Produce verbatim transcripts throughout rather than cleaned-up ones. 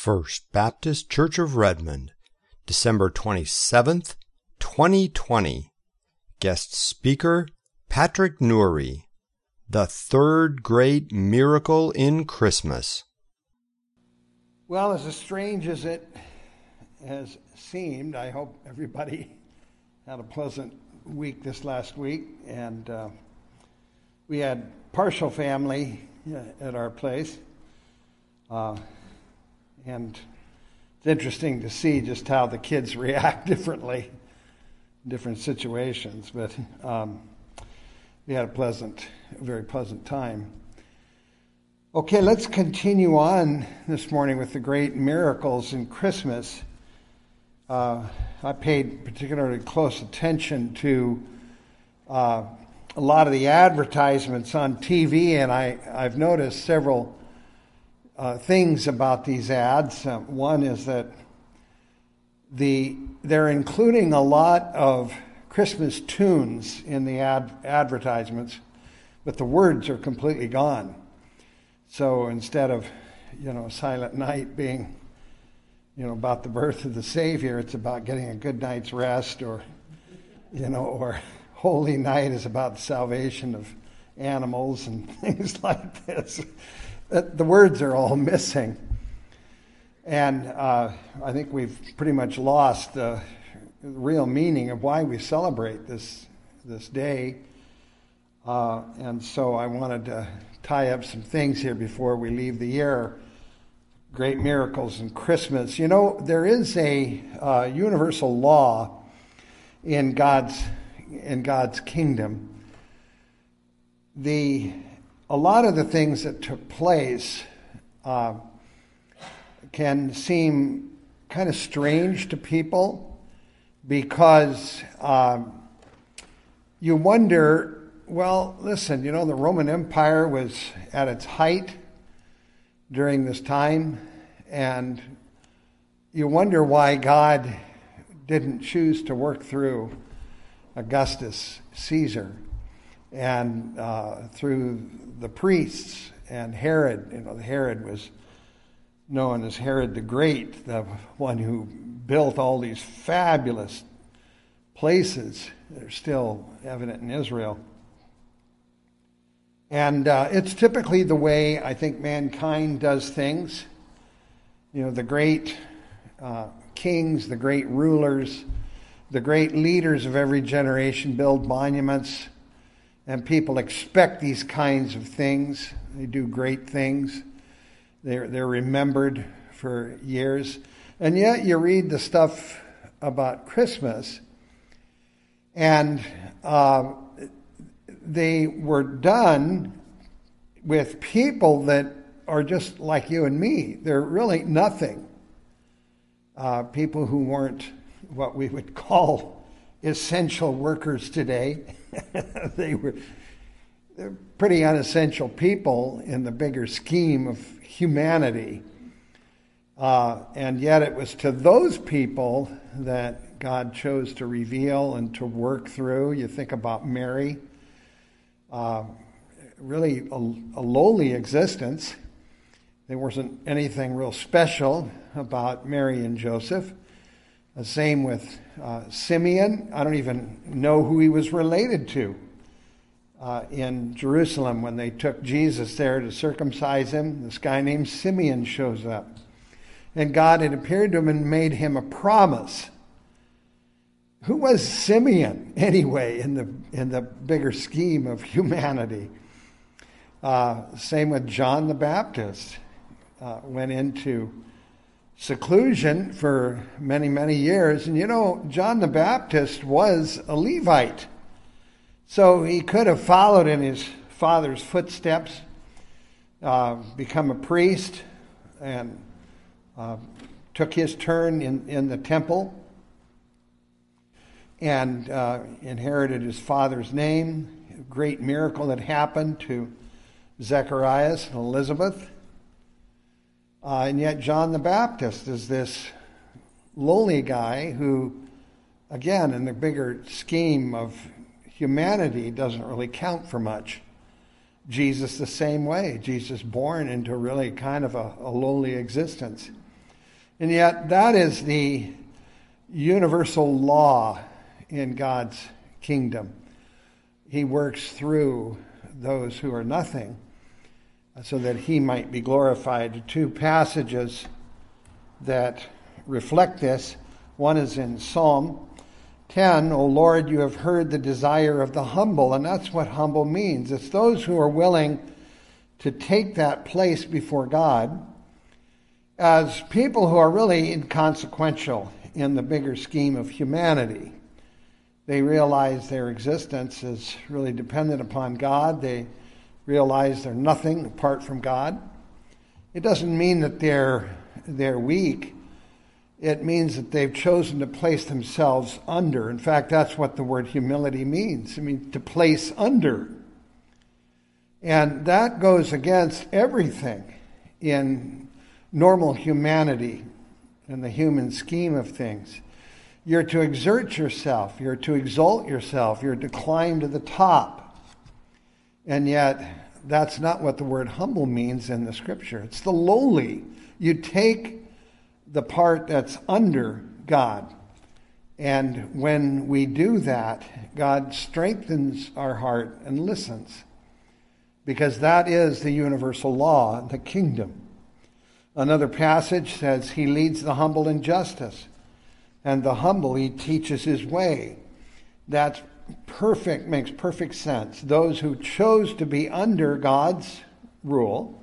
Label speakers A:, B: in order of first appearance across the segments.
A: First Baptist Church of Redmond, December twenty-seventh, twenty twenty. Guest speaker, Patrick Newry. The Third Great Miracle in Christmas.
B: Well, as strange as it has seemed, I hope everybody had a pleasant week this last week. And uh, we had partial family at our place. Uh, and it's interesting to see just how the kids react differently in different situations. But um, we had a pleasant, a very pleasant time. Okay, let's continue on this morning with the great miracles in Christmas. Uh, I paid particularly close attention to uh, a lot of the advertisements on T V, and I, I've noticed several uh, things about these ads. Uh, one is that the they're including a lot of Christmas tunes in the ad, advertisements, but the words are completely gone. So instead of, you know, Silent Night being, you know, about the birth of the Savior, it's about getting a good night's rest, or, you know, or Holy Night is about the salvation of animals and things like this. The words are all missing. And uh, I think we've pretty much lost the real meaning of why we celebrate this this day. Uh, and so I wanted to tie up some things here before we leave the year. Great miracles in Christmas. You know, there is a uh, universal law in God's in God's kingdom. The a lot of the things that took place uh, can seem kind of strange to people, because um, you wonder, well, listen, you know, the Roman Empire was at its height during this time, and you wonder why God didn't choose to work through Augustus Caesar and uh, through the priests and Herod. You know, Herod was known as Herod the Great, the one who built all these fabulous places that are still evident in Israel. And uh, it's typically the way I think mankind does things. You know, the great uh, kings, the great rulers, the great leaders of every generation build monuments, and people expect these kinds of things. They do great things. They're, they're remembered for years. And yet you read the stuff about Christmas, and uh, they were done with people that are just like you and me. They're really nothing. Uh, people who weren't what we would call essential workers today. They were they're pretty unessential people in the bigger scheme of humanity. Uh, and yet it was to those people that God chose to reveal and to work through. You think about Mary. Uh, really a, a lowly existence. There wasn't anything real special about Mary and Joseph. The same with uh, Simeon. I don't even know who he was related to uh, in Jerusalem when they took Jesus there to circumcise him. This guy named Simeon shows up. And God had appeared to him and made him a promise. Who was Simeon anyway in the in the bigger scheme of humanity? Uh, same with John the Baptist. Uh, went into seclusion for many, many years. And you know, John the Baptist was a Levite. So he could have followed in his father's footsteps, uh, become a priest, and uh, took his turn in, in the temple, and uh, inherited his father's name. A great miracle that happened to Zacharias and Elizabeth. Uh, and yet John the Baptist is this lowly guy who, again, in the bigger scheme of humanity, doesn't really count for much. Jesus the same way. Jesus born into really kind of a, a lowly existence. And yet that is the universal law in God's kingdom. He works through those who are nothing so that he might be glorified. Two passages that reflect this. One is in Psalm ten, O Lord, you have heard the desire of the humble. And that's what humble means. It's those who are willing to take that place before God as people who are really inconsequential in the bigger scheme of humanity. They realize their existence is really dependent upon God. They realize they're nothing apart from God. It doesn't mean that they're they're weak. It means that they've chosen to place themselves under. In fact, that's what the word humility means. I mean, to place under. And that goes against everything in normal humanity and the human scheme of things. You're to exert yourself. You're to exalt yourself. You're to climb to the top. And yet, that's not what the word humble means in the scripture. It's the lowly. You take the part that's under God. And when we do that, God strengthens our heart and listens. Because that is the universal law, the kingdom. Another passage says, he leads the humble in justice. And the humble, he teaches his way. That's perfect, makes perfect sense. Those who chose to be under God's rule,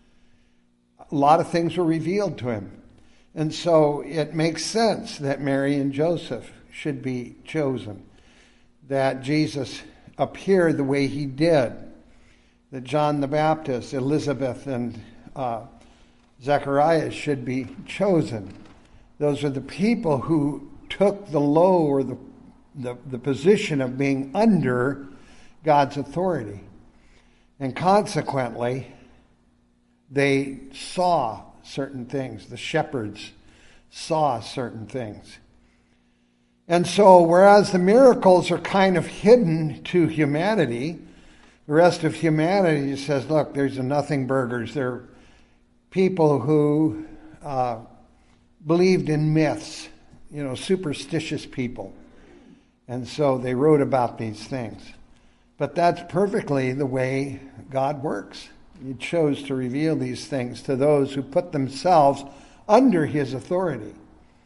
B: a lot of things were revealed to him. And so it makes sense that Mary and Joseph should be chosen. That Jesus appeared the way he did. That John the Baptist, Elizabeth, and uh, Zechariah should be chosen. Those are the people who took the low or the, the, the position of being under God's authority. And consequently, they saw certain things. The shepherds saw certain things. And so, whereas the miracles are kind of hidden to humanity, the rest of humanity says, look, there's the nothing burgers. They're people who uh, believed in myths, you know, superstitious people. And so they wrote about these things. But that's perfectly the way God works. He chose to reveal these things to those who put themselves under his authority.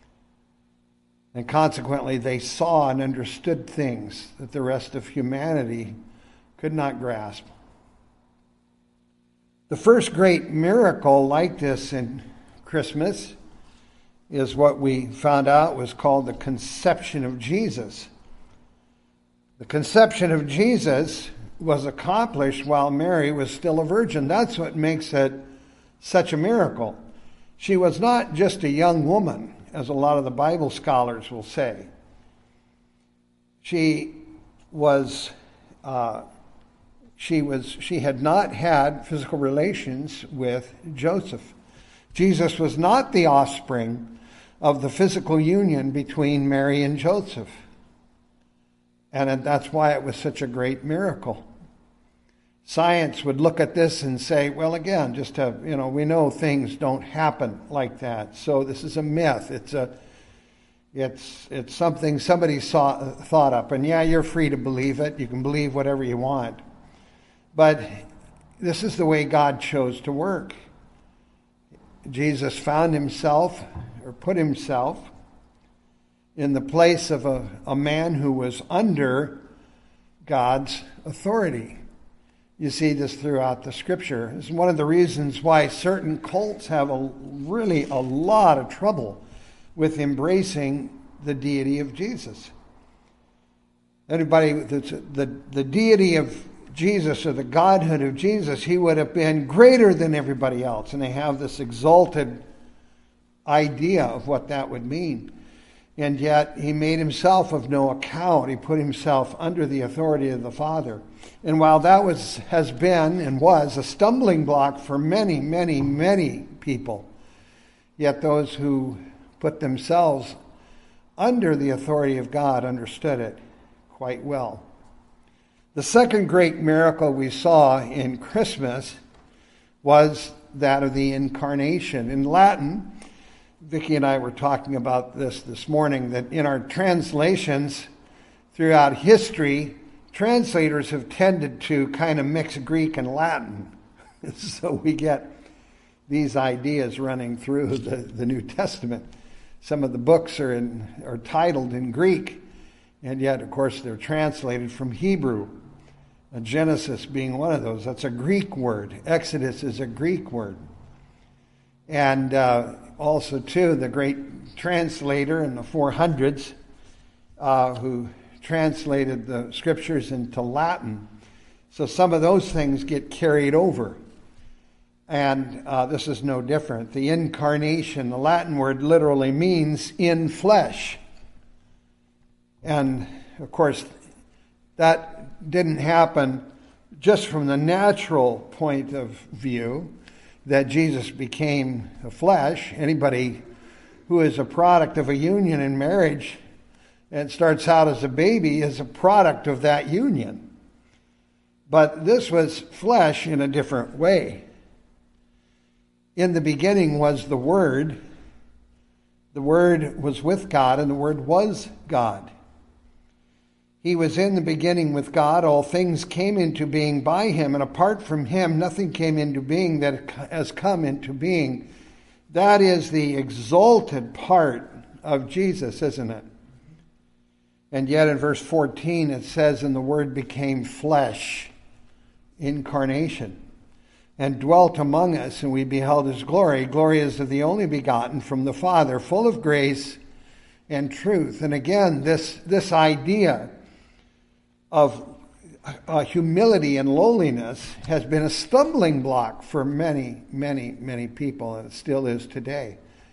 B: And consequently, they saw and understood things that the rest of humanity could not grasp. The first great miracle like this in Christmas is what we found out was called the conception of Jesus. The conception of Jesus was accomplished while Mary was still a virgin. That's what makes it such a miracle. She was not just a young woman, as a lot of the Bible scholars will say. She was, uh, she was, she had not had physical relations with Joseph. Jesus was not the offspring of the physical union between Mary and Joseph. And that's why it was such a great miracle. Science would look at this and say, well, again, just to, you know, we know things don't happen like that. So this is a myth. It's a, it's, it's something somebody saw, thought up. And yeah, you're free to believe it. You can believe whatever you want. But this is the way God chose to work. Jesus found himself, or put himself, in the place of a, a man who was under God's authority. You see this throughout the scripture. It's one of the reasons why certain cults have a, really a lot of trouble with embracing the deity of Jesus. Anybody, the, the, the deity of Jesus or the godhood of Jesus, he would have been greater than everybody else. And they have this exalted idea of what that would mean. And yet he made himself of no account. He put himself under the authority of the Father. And while that was has been and was a stumbling block for many, many, many people, yet those who put themselves under the authority of God understood it quite well. The second great miracle we saw in Christmas was that of the incarnation. In Latin, Vicki and I were talking about this this morning, that in our translations throughout history, translators have tended to kind of mix Greek and Latin. So we get these ideas running through the, the New Testament. Some of the books are in, are titled in Greek, and yet, of course, they're translated from Hebrew. Genesis being one of those. That's a Greek word. Exodus is a Greek word. And uh, also, too, the great translator in the four hundreds uh, who translated the scriptures into Latin. So some of those things get carried over. And uh, this is no different. The incarnation, the Latin word literally means in flesh. And, of course, that didn't happen just from the natural point of view, that Jesus became a flesh. Anybody who is a product of a union in marriage and starts out as a baby is a product of that union. But this was flesh in a different way. In the beginning was the Word. The Word was with God, and the Word was God. He was in the beginning with God. All things came into being by him, and apart from him, nothing came into being that has come into being. That is the exalted part of Jesus, isn't it? And yet in verse fourteen it says, and the Word became flesh, incarnation, and dwelt among us, and we beheld his glory. Glory is of the only begotten from the Father, full of grace and truth. And again, this, this idea of uh, humility and lowliness has been a stumbling block for many, many, many people, and it still is today.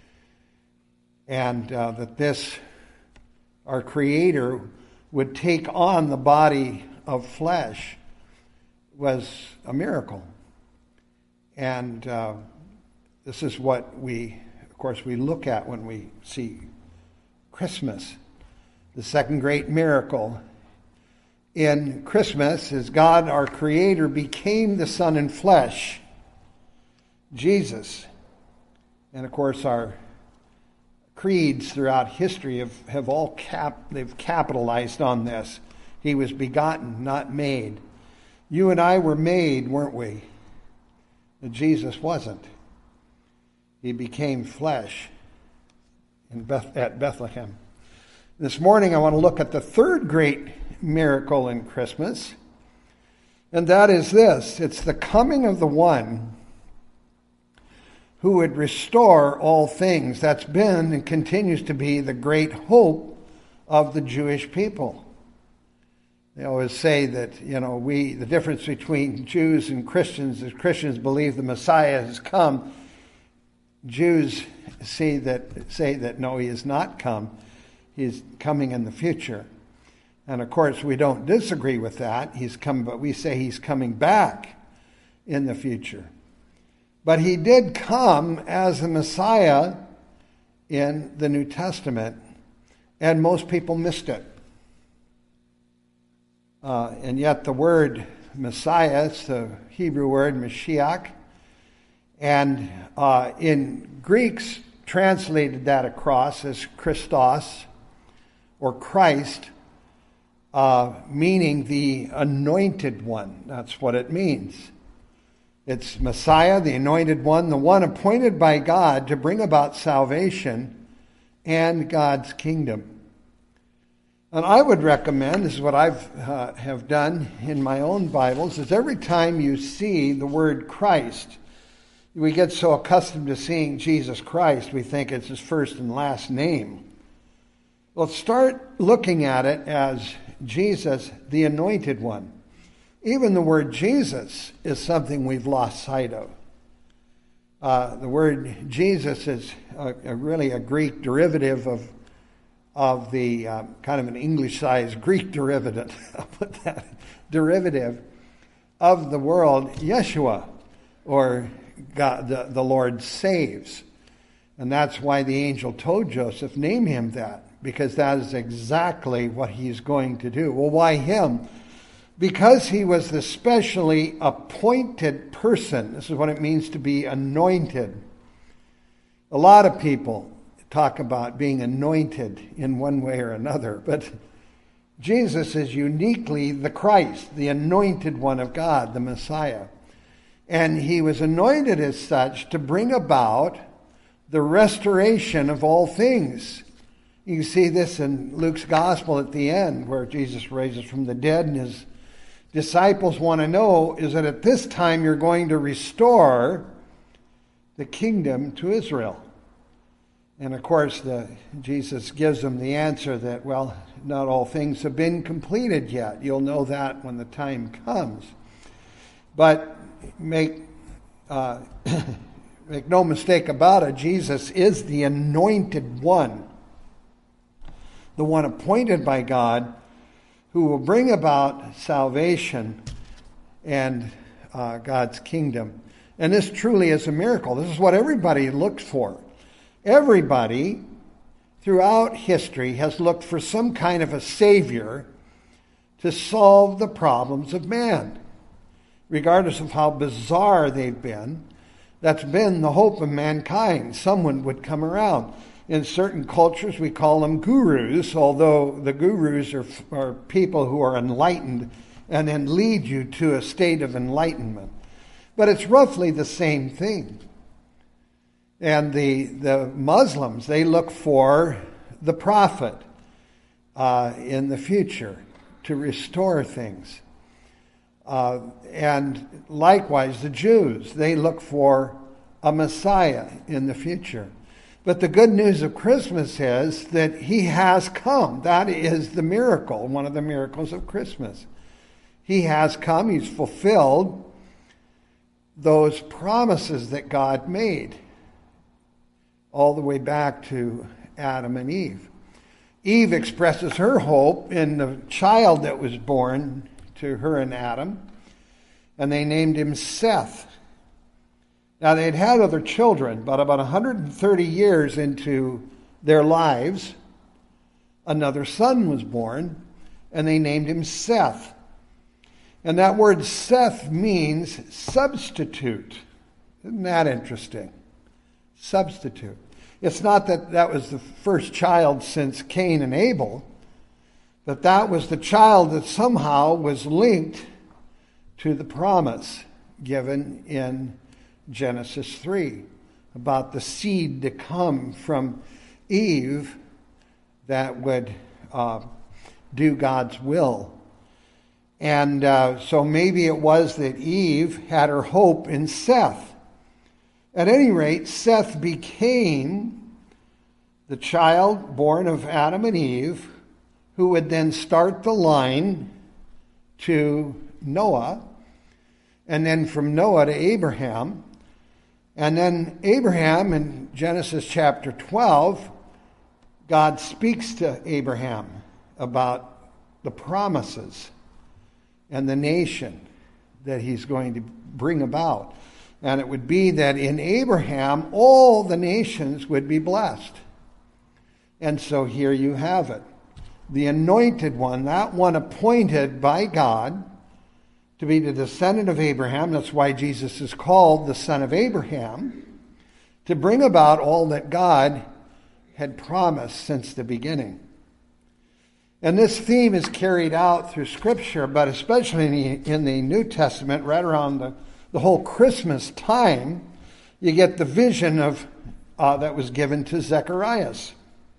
B: And uh, that this, our Creator, would take on the body of flesh was a miracle. And uh, this is what we, of course, we look at when we see Christmas. The second great miracle in Christmas is God, our Creator, became the Son in flesh, Jesus. And of course, our creeds throughout history have, have all cap, they've capitalized on this. He was begotten, not made. You and I were made, weren't we? But Jesus wasn't. He became flesh in Beth, at Bethlehem. This morning I want to look at the third great miracle in Christmas, and that is this. It's the coming of the one who would restore all things. That's been and continues to be the great hope of the Jewish people. They always say that, you know, we, the difference between Jews and Christians is Christians believe the Messiah has come. Jews say that, say that no, he has not come. He's coming in the future. And of course, we don't disagree with that. He's come, but we say he's coming back in the future. But he did come as the Messiah in the New Testament, and most people missed it. Uh, and yet the word Messiah, it's the Hebrew word Mashiach, and uh, in Greeks translated that across as Christos or Christ, uh, meaning the anointed one. That's what it means. It's Messiah, the anointed one, the one appointed by God to bring about salvation and God's kingdom. And I would recommend, this is what I've uh, have done in my own Bibles, is every time you see the word Christ, we get so accustomed to seeing Jesus Christ, we think it's his first and last name. Well, start looking at it as Jesus, the anointed one. Even the word Jesus is something we've lost sight of. Uh, the word Jesus is a, a really a Greek derivative of of the uh, kind of an English-sized Greek derivative, I'll put that, derivative of the word Yeshua, or God, the, the Lord saves. And that's why the angel told Joseph, name him that, because that is exactly what he's going to do. Well, why him? Because he was the specially appointed person. This is what it means to be anointed. A lot of people talk about being anointed in one way or another, but Jesus is uniquely the Christ, the anointed one of God, the Messiah. And he was anointed as such to bring about the restoration of all things. You see this in Luke's gospel at the end, where Jesus raises from the dead, and his disciples want to know is that at this time you're going to restore the kingdom to Israel. And of course, the, Jesus gives them the answer that, well, not all things have been completed yet. You'll know that when the time comes. But make uh, make no mistake about it, Jesus is the anointed one, the one appointed by God, who will bring about salvation and uh, God's kingdom. And this truly is a miracle. This is what everybody looked for. Everybody throughout history has looked for some kind of a savior to solve the problems of man. Regardless of how bizarre they've been, that's been the hope of mankind. Someone would come around. In certain cultures, we call them gurus, although the gurus are, are people who are enlightened and then lead you to a state of enlightenment. But it's roughly the same thing. And the, the Muslims, they look for the prophet uh, in the future to restore things. Uh, and likewise, the Jews, they look for a Messiah in the future. But the good news of Christmas is that he has come. That is the miracle, one of the miracles of Christmas. He has come. He's fulfilled those promises that God made all the way back to Adam and Eve. Eve expresses her hope in the child that was born to her and Adam, and they named him Seth. Now, they had had other children, but about one hundred thirty years into their lives, another son was born, and they named him Seth. And that word Seth means substitute. Isn't that interesting? Substitute. It's not that that was the first child since Cain and Abel, but that was the child that somehow was linked to the promise given in Genesis three about the seed to come from Eve that would uh, do God's will. And uh, so maybe it was that Eve had her hope in Seth. At any rate, Seth became the child born of Adam and Eve, who would then start the line to Noah, and then from Noah to Abraham. And then Abraham, in Genesis chapter twelve, God speaks to Abraham about the promises and the nation that he's going to bring about. And it would be that in Abraham, all the nations would be blessed. And so here you have it. The anointed one, that one appointed by God to be the descendant of Abraham. That's why Jesus is called the Son of Abraham, to bring about all that God had promised since the beginning. And this theme is carried out through Scripture, but especially in the, in the New Testament, right around the, the whole Christmas time, you get the vision of uh, that was given to Zacharias.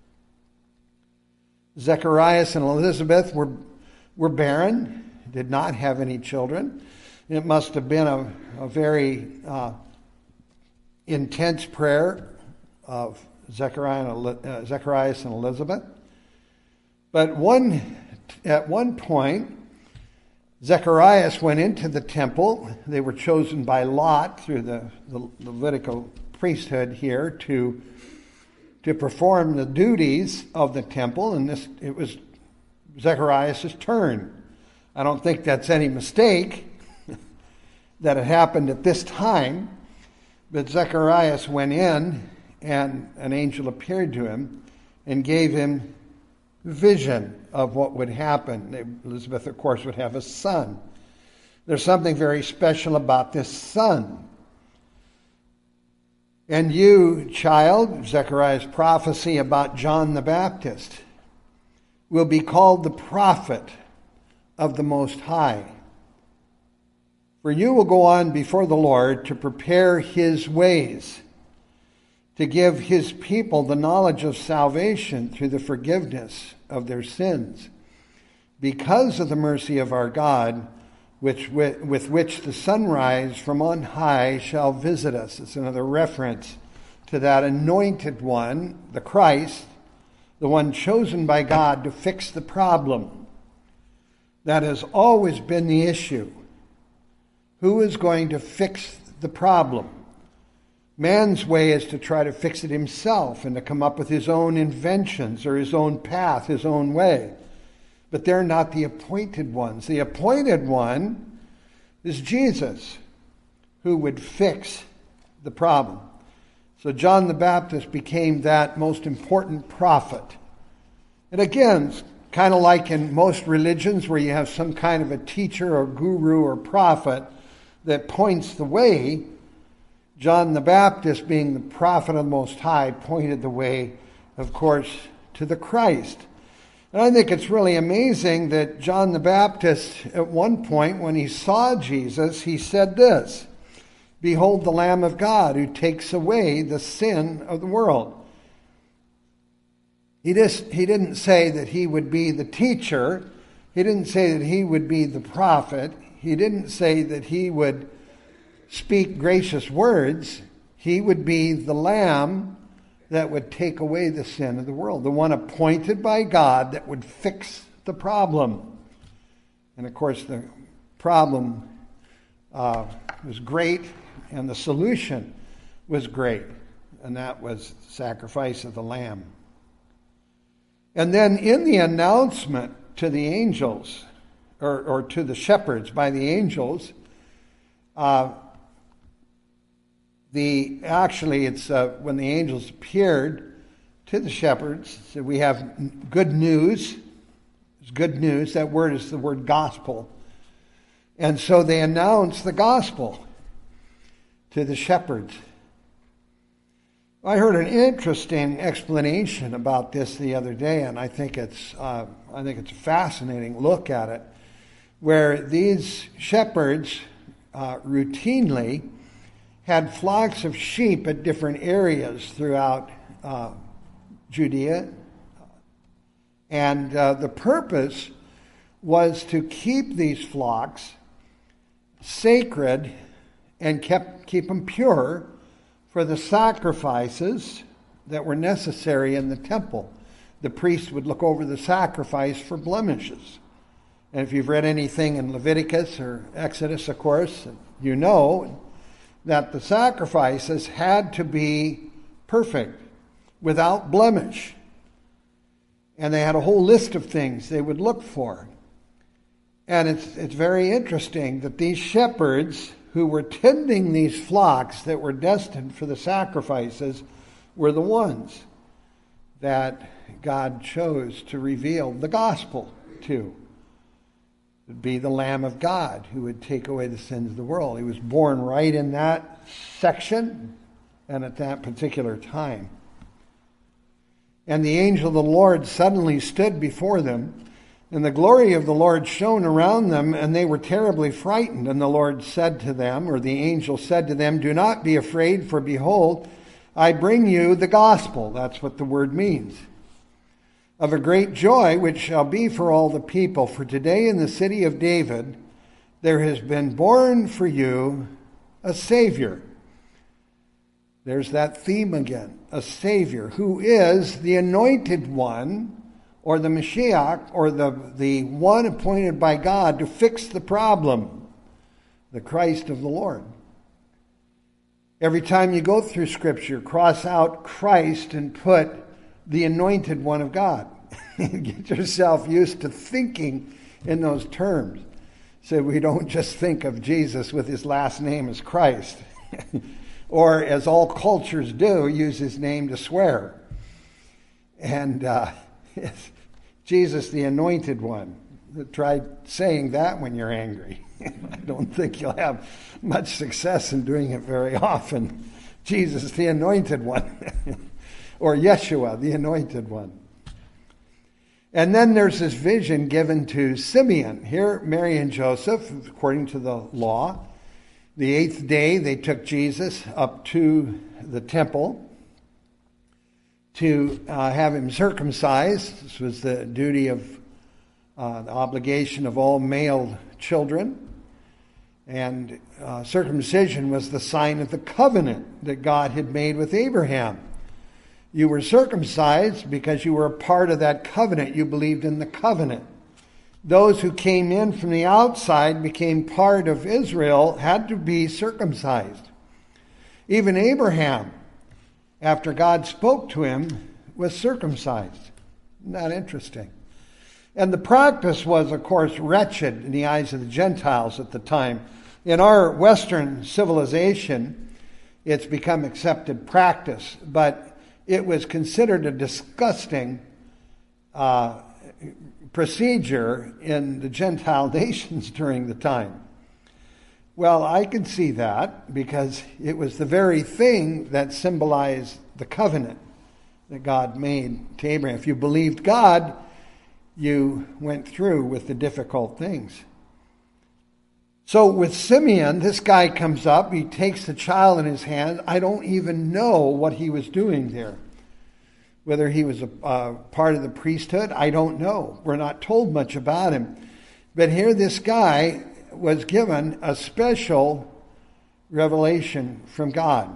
B: Zacharias and Elizabeth were, were barren, did not have any children. It must have been a, a very uh, intense prayer of Zechariah and, uh, Zacharias and Elizabeth. But one, at one point, Zacharias went into the temple. They were chosen by lot through the, the Levitical priesthood here to, to perform the duties of the temple. And this it was Zacharias' turn. I don't think that's any mistake that it happened at this time. But Zacharias went in, and an angel appeared to him and gave him vision of what would happen. Elizabeth, of course, would have a son. There's something very special about this son. And you, child, Zechariah's prophecy about John the Baptist, will be called the prophet of the Most High. For you will go on before the Lord to prepare his ways, to give his people the knowledge of salvation through the forgiveness of their sins, because of the mercy of our God, which with, with which the sunrise from on high shall visit us. It's another reference to that anointed one, the Christ, the one chosen by God to fix the problem. That has always been the issue. Who is going to fix the problem? Man's way is to try to fix it himself and to come up with his own inventions or his own path, his own way. But they're not the appointed ones. The appointed one is Jesus, who would fix the problem. So John the Baptist became that most important prophet. And again, it's kind of like in most religions where you have some kind of a teacher or guru or prophet that points the way. John the Baptist, being the prophet of the Most High, pointed the way, of course, to the Christ. And I think it's really amazing that John the Baptist, at one point, when he saw Jesus, he said this, "Behold the Lamb of God who takes away the sin of the world." He just, he didn't say that he would be the teacher. He didn't say that he would be the prophet. He didn't say that he would speak gracious words. He would be the Lamb that would take away the sin of the world, the one appointed by God that would fix the problem. And of course, the problem uh, was great, and the solution was great, and that was the sacrifice of the Lamb. And then in the announcement to the angels, or, or to the shepherds by the angels, uh, The actually, it's uh, when the angels appeared to the shepherds. So we have good news. It's good news. That word is the word gospel. And so they announced the gospel to the shepherds. I heard an interesting explanation about this the other day, and I think it's uh, I think it's a fascinating look at it, where these shepherds uh, routinely had flocks of sheep at different areas throughout uh, Judea. And uh, the purpose was to keep these flocks sacred and kept keep them pure for the sacrifices that were necessary in the temple. The priest would look over the sacrifice for blemishes. And if you've read anything in Leviticus or Exodus, of course, you know that the sacrifices had to be perfect, without blemish. And they had a whole list of things they would look for. And it's it's very interesting that these shepherds who were tending these flocks that were destined for the sacrifices were the ones that God chose to reveal the gospel to. It would be the Lamb of God who would take away the sins of the world. He was born right in that section and at that particular time. And the angel of the Lord suddenly stood before them, and the glory of the Lord shone around them, and they were terribly frightened. And the Lord said to them, or the angel said to them, "Do not be afraid, for behold, I bring you the gospel." That's what the word means. "Of a great joy, which shall be for all the people. For today in the city of David there has been born for you a Savior." There's that theme again, a Savior, who is the anointed one, or the Mashiach, or the, the one appointed by God to fix the problem, the Christ of the Lord. Every time you go through Scripture, cross out Christ and put the anointed one of God. Get yourself used to thinking in those terms, so we don't just think of Jesus with his last name as Christ. Or, as all cultures do, use his name to swear. And uh, Jesus, the anointed one. Try saying that when you're angry. I don't think you'll have much success in doing it very often. Jesus, the anointed one, or Yeshua, the anointed one. And then there's this vision given to Simeon. Here, Mary and Joseph, according to the law, the eighth day they took Jesus up to the temple to uh, have him circumcised. This was the duty of uh, the obligation of all male children. And uh, circumcision was the sign of the covenant that God had made with Abraham. You were circumcised because you were a part of that covenant. You believed in the covenant. Those who came in from the outside, became part of Israel, had to be circumcised. Even Abraham, after God spoke to him, was circumcised. Isn't that interesting? And the practice was, of course, wretched in the eyes of the Gentiles at the time. In our Western civilization, it's become accepted practice, but it was considered a disgusting uh, procedure in the Gentile nations during the time. Well, I can see that because it was the very thing that symbolized the covenant that God made to Abraham. If you believed God, you went through with the difficult things. So with Simeon, this guy comes up, he takes the child in his hand. I don't even know what he was doing there. Whether he was a uh, part of the priesthood, I don't know. We're not told much about him. But here this guy was given a special revelation from God.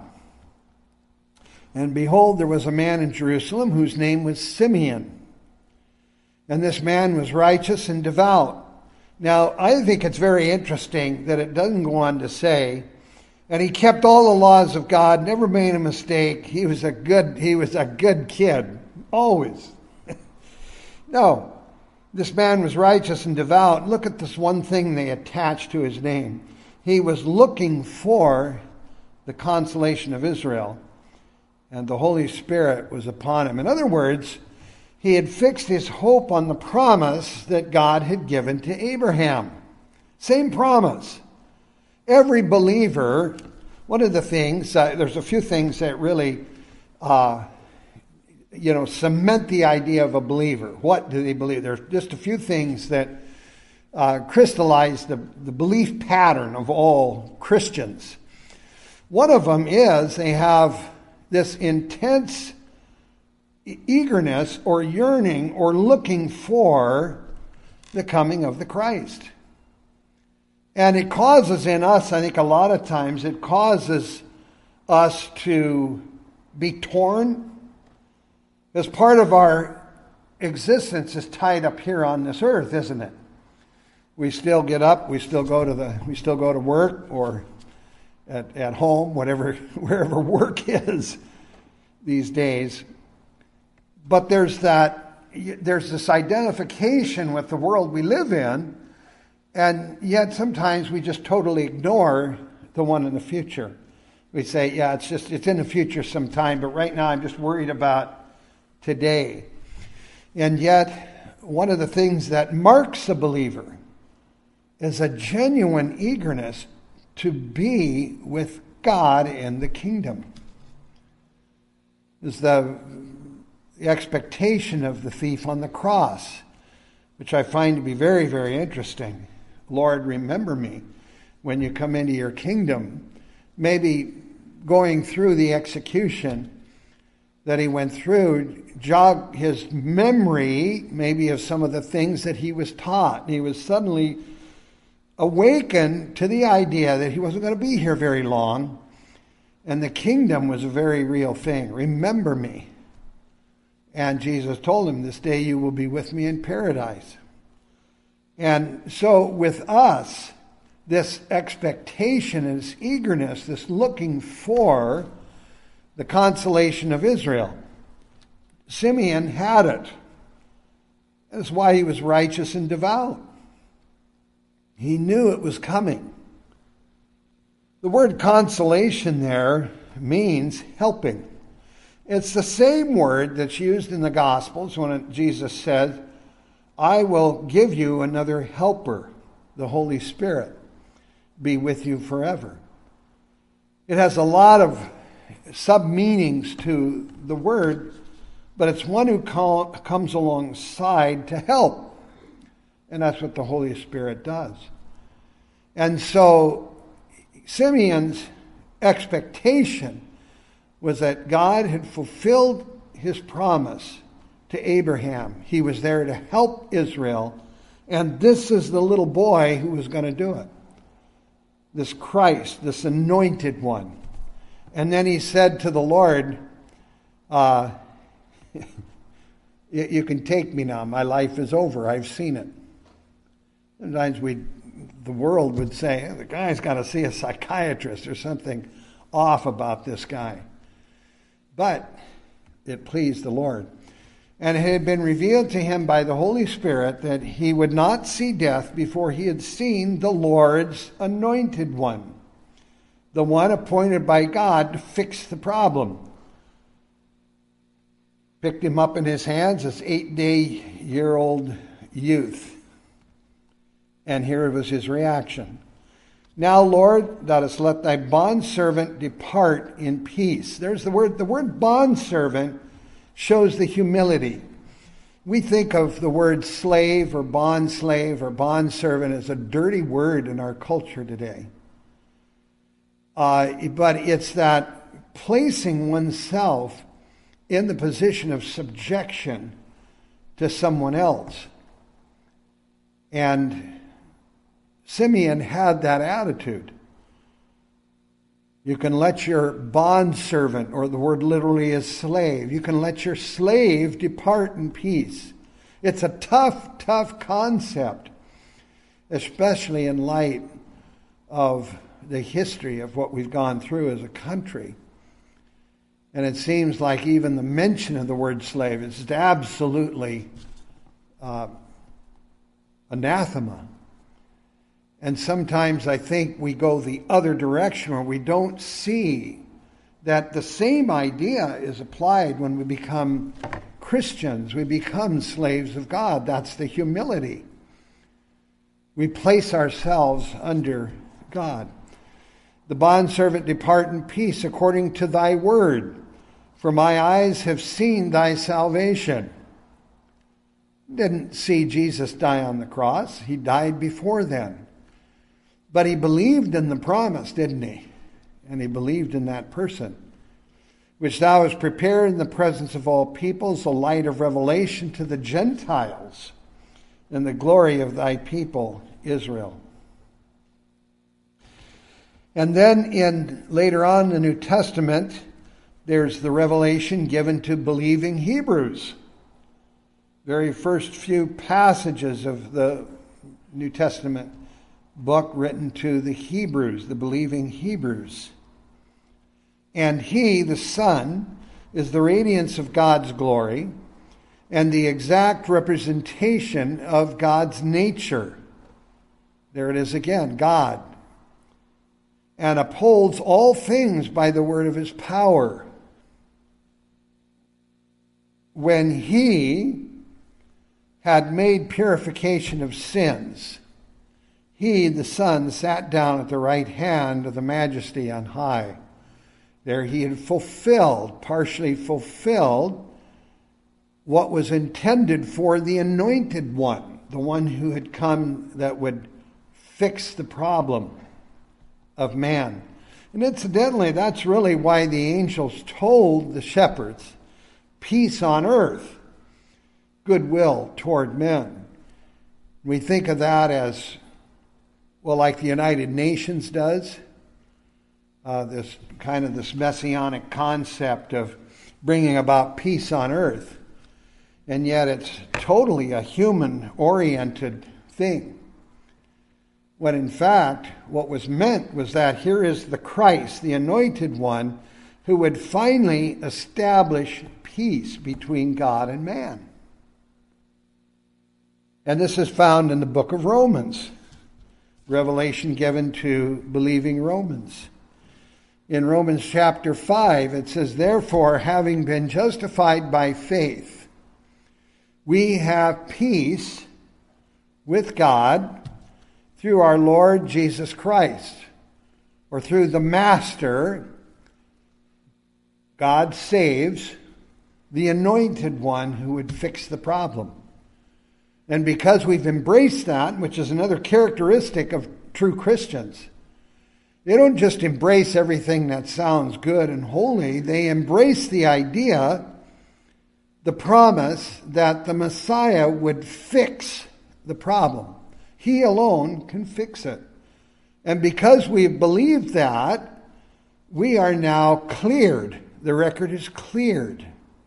B: And behold, there was a man in Jerusalem whose name was Simeon. And this man was righteous and devout. Now, I think it's very interesting that it doesn't go on to say, and he kept all the laws of God, never made a mistake. He was a good, he was a good kid, always. No, this man was righteous and devout. Look at this one thing they attached to his name. He was looking for the consolation of Israel, and the Holy Spirit was upon him. In other words, he had fixed his hope on the promise that God had given to Abraham. Same promise. Every believer, one of the things, uh, there's a few things that really, uh, you know, cement the idea of a believer. What do they believe? There's just a few things that uh, crystallize the, the belief pattern of all Christians. One of them is they have this intense eagerness or yearning or looking for the coming of the Christ. And it causes in us, I think a lot of times, it causes us to be torn. As part of our existence is tied up here on this earth, isn't it? We still get up, we still go to the, we still go to work or at, at home, whatever, wherever work is these days. But there's that, there's this identification with the world we live in, and yet sometimes we just totally ignore the one in the future. We say, yeah, it's just, it's in the future sometime, but right now I'm just worried about today. And yet, one of the things that marks a believer is a genuine eagerness to be with God in the kingdom. Is the The expectation of the thief on the cross, which I find to be very, very interesting. Lord, remember me when you come into your kingdom. Maybe going through the execution that he went through, jog his memory maybe of some of the things that he was taught. He was suddenly awakened to the idea that he wasn't going to be here very long, and the kingdom was a very real thing. Remember me. And Jesus told him, this day you will be with me in paradise. And so with us, this expectation and this eagerness, this looking for the consolation of Israel. Simeon had it. That's why he was righteous and devout. He knew it was coming. The word consolation there means helping. It's the same word that's used in the Gospels when Jesus says, I will give you another helper, the Holy Spirit, be with you forever. It has a lot of sub-meanings to the word, but it's one who call, comes alongside to help. And that's what the Holy Spirit does. And so Simeon's expectation was that God had fulfilled his promise to Abraham. He was there to help Israel, and this is the little boy who was going to do it. This Christ, this anointed one. And then he said to the Lord, uh, you can take me now. My life is over. I've seen it. Sometimes we, the world would say, the guy's got to see a psychiatrist or something off about this guy. But it pleased the Lord. And it had been revealed to him by the Holy Spirit that he would not see death before he had seen the Lord's anointed one, the one appointed by God to fix the problem. Picked him up in his hands, this eight-day-year-old youth. And here was his reaction. Now, Lord, thou dost let thy bondservant depart in peace. There's the word. The word bondservant shows the humility. We think of the word slave or bondslave or bondservant as a dirty word in our culture today. Uh, but it's that placing oneself in the position of subjection to someone else. And Simeon had that attitude. You can let your bondservant, or the word literally is slave, you can let your slave depart in peace. It's a tough, tough concept, especially in light of the history of what we've gone through as a country. And it seems like even the mention of the word slave is absolutely uh, anathema. And sometimes I think we go the other direction where we don't see that the same idea is applied when we become Christians. We become slaves of God. That's the humility. We place ourselves under God. The bondservant depart in peace according to thy word, for my eyes have seen thy salvation. Didn't see Jesus die on the cross. He died before then. But he believed in the promise, didn't he? And he believed in that person, which thou hast prepared in the presence of all peoples, a light of revelation to the Gentiles, and the glory of thy people, Israel. And then in later on in the New Testament, there's the revelation given to believing Hebrews. Very first few passages of the New Testament book written to the Hebrews, the believing Hebrews. And he, the Son, is the radiance of God's glory and the exact representation of God's nature. There it is again, God. And upholds all things by the word of his power. When he had made purification of sins, he, the Son, sat down at the right hand of the Majesty on high. There he had fulfilled, partially fulfilled, what was intended for the anointed one, the one who had come that would fix the problem of man. And incidentally, that's really why the angels told the shepherds, peace on earth, goodwill toward men. We think of that as, well, like the United Nations does, uh, this kind of this messianic concept of bringing about peace on earth. And yet it's totally a human-oriented thing. When in fact, what was meant was that here is the Christ, the anointed one, who would finally establish peace between God and man. And this is found in the book of Romans. Revelation given to believing Romans. In Romans chapter five, it says, therefore, having been justified by faith, we have peace with God through our Lord Jesus Christ, or through the Master, God saves the anointed one who would fix the problem. And because we've embraced that, which is another characteristic of true Christians, they don't just embrace everything that sounds good and holy. They embrace the idea, the promise that the Messiah would fix the problem. He alone can fix it. And because we've believed that, we are now cleared. The record is cleared.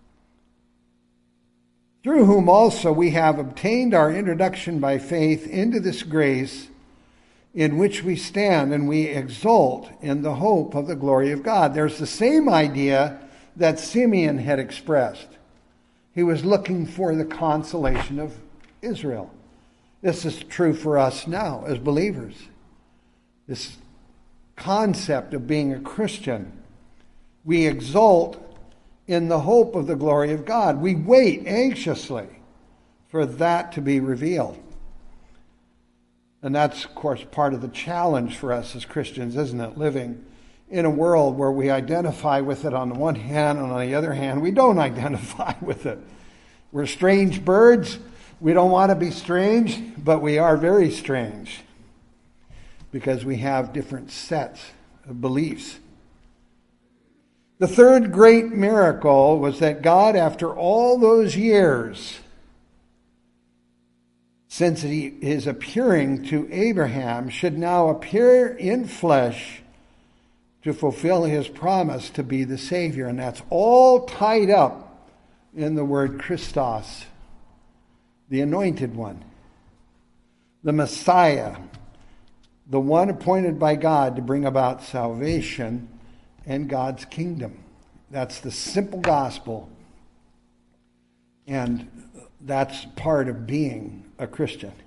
B: Through whom also we have obtained our introduction by faith into this grace in which we stand, and we exult in the hope of the glory of God. There's the same idea that Simeon had expressed. He was looking for the consolation of Israel. This is true for us now as believers. This concept of being a Christian. We exult in the hope of the glory of God. We wait anxiously for that to be revealed. And that's, of course, part of the challenge for us as Christians, isn't it? Living in a world where we identify with it on the one hand, and on the other hand, we don't identify with it. We're strange birds. We don't want to be strange, but we are very strange because we have different sets of beliefs. The third great miracle was that God, after all those years since he is appearing to Abraham, should now appear in flesh to fulfill his promise to be the Savior. And that's all tied up in the word Christos, the anointed one, the Messiah, the one appointed by God to bring about salvation and God's kingdom. That's the simple gospel. And that's part of being a Christian.